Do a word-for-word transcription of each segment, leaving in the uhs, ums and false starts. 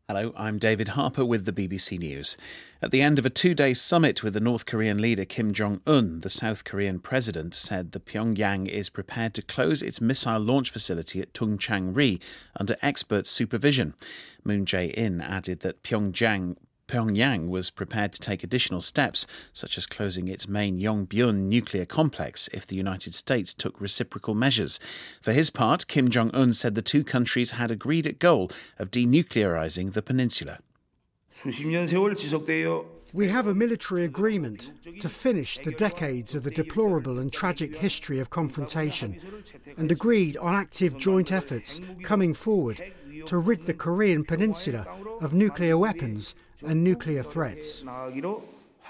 Hello, I'm David Harper with the B B C News. At the end of a two-day summit with the North Korean leader Kim Jong-un, the South Korean president said that Pyongyang is prepared to close its missile launch facility at Tungchang-ri under expert supervision. Moon Jae-in added that Pyongyang Pyongyang was prepared to take additional steps, such as closing its main Yongbyon nuclear complex if the United States took reciprocal measures. For his part, Kim Jong-un said the two countries had agreed a goal of denuclearizing the peninsula. We have a military agreement to finish the decades of the deplorable and tragic history of confrontation and agreed on active joint efforts coming forward to rid the Korean peninsula of nuclear weapons and nuclear threats. The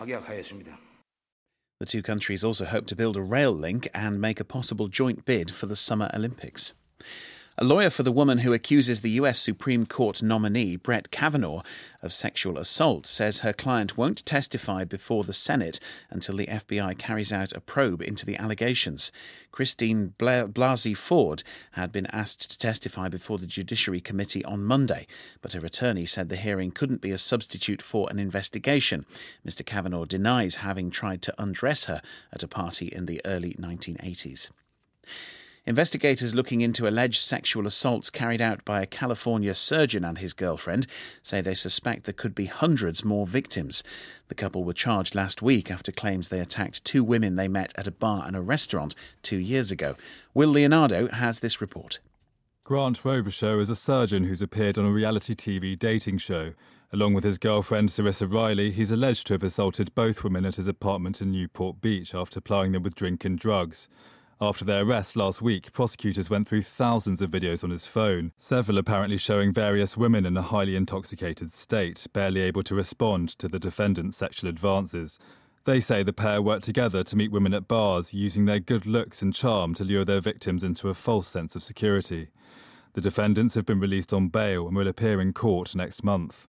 two countries also hope to build a rail link and make a possible joint bid for the Summer Olympics. A lawyer for the woman who accuses the U S Supreme Court nominee, Brett Kavanaugh, of sexual assault says her client won't testify before the Senate until the F B I carries out a probe into the allegations. Christine Blasey Ford had been asked to testify before the Judiciary Committee on Monday, but her attorney said the hearing couldn't be a substitute for an investigation. Mister Kavanaugh denies having tried to undress her at a party in the early nineteen eighties. Investigators looking into alleged sexual assaults carried out by a California surgeon and his girlfriend say they suspect there could be hundreds more victims. The couple were charged last week after claims they attacked two women they met at a bar and a restaurant two years ago. Will Leonardo has this report. Grant Robichaux is a surgeon who's appeared on a reality T V dating show. Along with his girlfriend Sarissa Riley, he's alleged to have assaulted both women at his apartment in Newport Beach after plying them with drink and drugs. After their arrest last week, prosecutors went through thousands of videos on his phone, several apparently showing various women in a highly intoxicated state, barely able to respond to the defendant's sexual advances. They say the pair worked together to meet women at bars, using their good looks and charm to lure their victims into a false sense of security. The defendants have been released on bail and will appear in court next month.